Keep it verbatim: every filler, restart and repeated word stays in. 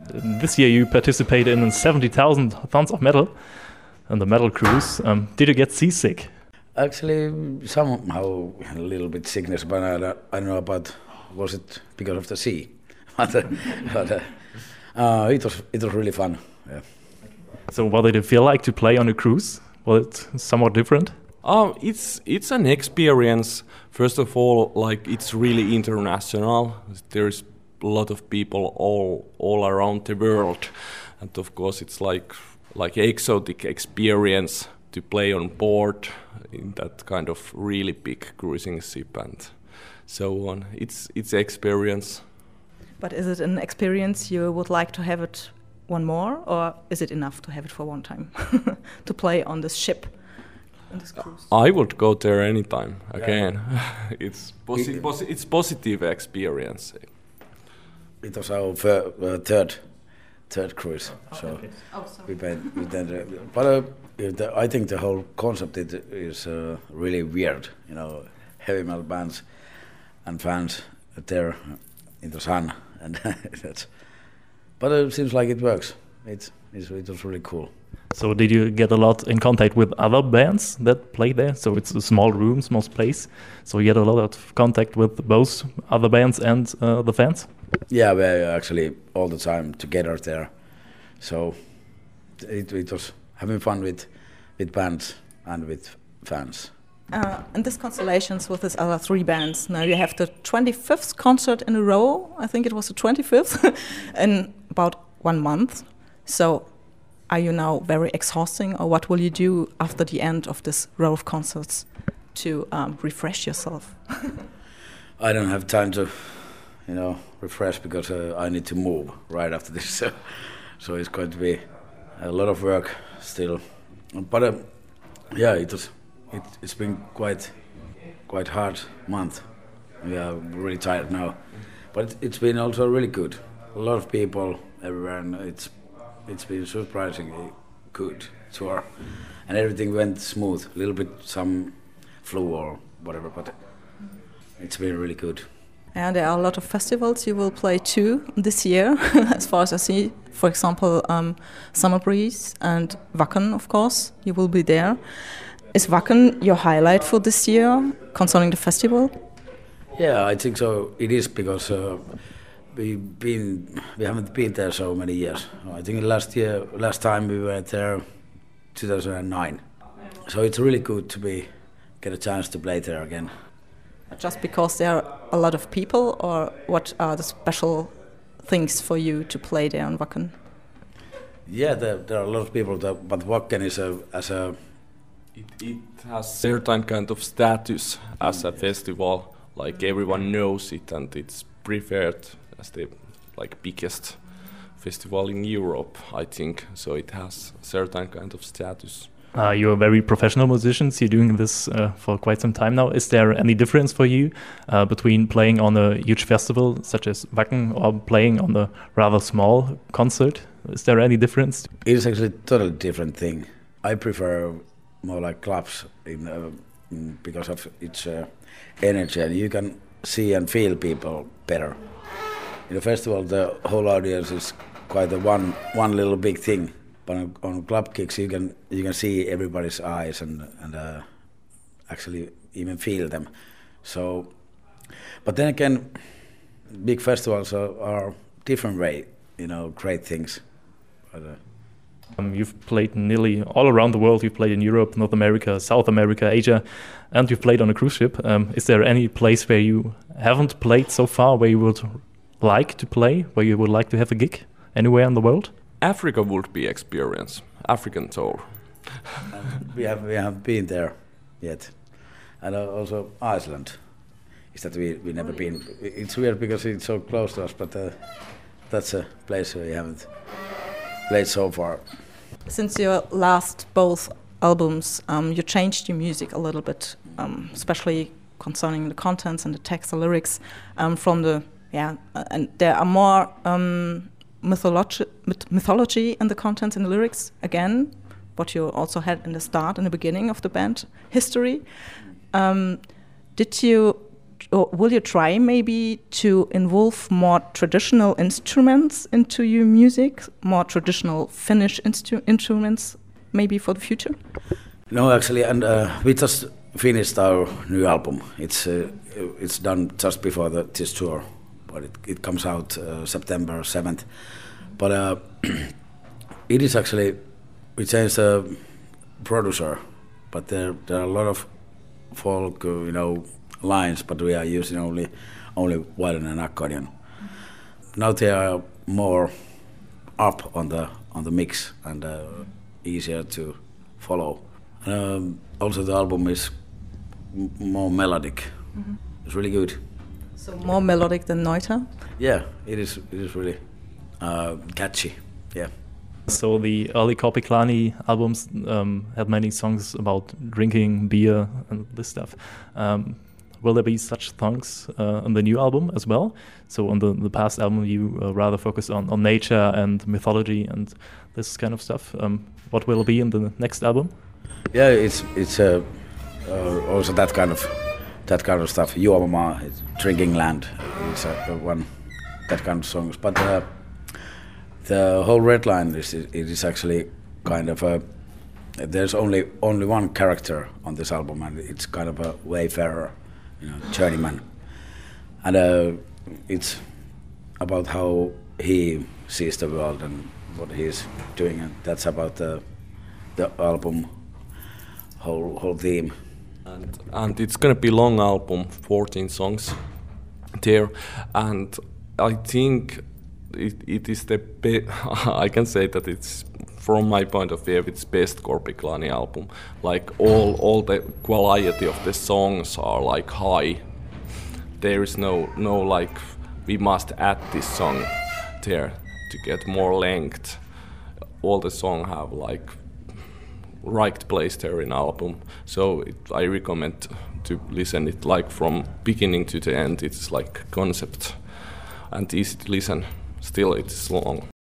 This year you participated in seventy thousand tons of metal on the metal cruise. Um, did you get seasick? Actually, somehow a little bit sickness, but I, I don't know about was it because of the sea. but uh, but uh, uh, it was it was really fun. Yeah. So what did it feel like to play on a cruise? Was it somewhat different? Oh, it's it's an experience. First of all, like it's really international. There's a lot of people all all around the world, and of course it's like like exotic experience to play on board in that kind of really big cruising ship and so on. It's it's experience. But is it an experience you would like to have it one more, or is it enough to have it for one time to play on this ship? This cruise? I would go there anytime again. Yeah. it's posi- posi- it's positive experience. It was our fir- uh, third third cruise, oh, so okay. oh, we been, we did, uh, but uh, the, I think the whole concept is, is uh, really weird. You know, heavy metal bands and fans there in the sun, and that's. But it seems like it works. It's, it's it was really cool. So did you get a lot in contact with other bands that play there? So it's a small room, small space. So you get a lot of contact with both other bands and uh, the fans? Yeah, we're actually all the time together there. So it, it was having fun with, with bands and with fans. Uh, and this constellations with these other three bands. Now you have the twenty-fifth concert in a row. I think it was the twenty-fifth in about one month. So are you now very exhausting, or what will you do after the end of this row of concerts to um, refresh yourself? I don't have time to, you know, refresh because uh, I need to move right after this. So, so it's going to be a lot of work still. But uh, yeah, it was. It, it's been quite, quite hard month. We are really tired now, but it's been also really good. A lot of people everywhere, and it's. It's been surprisingly good tour, and everything went smooth. A little bit some flu or whatever, but it's been really good. And there are a lot of festivals you will play too this year, as far as I see. For example, um, Summer Breeze and Wacken, of course, you will be there. Is Wacken your highlight for this year concerning the festival? Yeah, I think so. It is because. Uh, We've been, we haven't been there so many years. I think last year, last time we were there, two thousand nine. So it's really good to be get a chance to play there again. Just because there are a lot of people, or what are the special things for you to play there in Wacken? Yeah, there, there are a lot of people, that, but Wacken is a as a. It, it has certain kind of status as a festival. Like everyone knows it, and it's preferred as the like biggest festival in Europe, I think. So it has certain kind of status. Uh, you're very professional musicians. You're doing this uh, for quite some time now. Is there any difference for you uh, between playing on a huge festival such as Wacken or playing on a rather small concert? Is there any difference? It is actually a totally different thing. I prefer more like clubs in, uh, in because of its uh, energy, and you can see and feel people better. In a festival, the whole audience is quite a one one little big thing. But on, on club gigs, you can you can see everybody's eyes and and uh, actually even feel them. So, but then again, big festivals are, are different way. You know, great things. But, uh, Um, you've played nearly all around the world. You've played in Europe, North America, South America, Asia, and you've played on a cruise ship. Um, is there any place where you haven't played so far, where you would like to play, where you would like to have a gig anywhere in the world? Africa would be experience, African tour. we have we haven't been there yet, and uh, also Iceland. Is that we we never been? It's weird because it's so close to us, but uh, that's a place we haven't played so far. Since your last both albums, um, you changed your music a little bit, um, especially concerning the contents and the text, the lyrics, um, from the yeah, uh, and there are more um, mythology, myth- mythology in the contents and the lyrics again, what you also had in the start and the beginning of the band history. Um, did you or will you try maybe to involve more traditional instruments into your music, more traditional Finnish instru- instruments, maybe for the future? No, actually, and uh, we just finished our new album. It's uh, it's done just before the, this tour, but it, it comes out uh, September seventh. But uh, it is actually, we changed the producer, but there there are a lot of folk, uh, you know, lines, but we are using only only violin and accordion. Now they are more up on the on the mix and uh, easier to follow. Um, also, the album is m- more melodic. Mm-hmm. It's really good. So more melodic than Noita? Yeah, it is. It is really uh, catchy. Yeah. So the early Korpiklaani albums um, had many songs about drinking beer and this stuff. Um, will there be such songs uh, on the new album as well? So on the, the past album you uh, rather focused on, on nature and mythology and this kind of stuff. Um, what will be in the next album? Yeah, it's it's uh, uh, also that kind of that kind of stuff. Juomama, it's Drinking Land, it's uh, one that kind of songs. But uh, the whole Red Line is it is actually kind of a. There's only only one character on this album, and it's kind of a wayfarer, you know, journeyman, and uh, it's about how he sees the world and what he's doing, and that's about the the album. Whole whole theme, and and it's gonna be long album, fourteen songs there, and I think it, it is the be- I can say that it's from my point of view it's best Korpiklaani album. Like all all the quality of the songs are like high. There is no no like we must add this song there to get more length. All the song have like right place there in album, so it, I recommend to listen it like from beginning to the end. It's like concept and easy to listen. Still, it's long.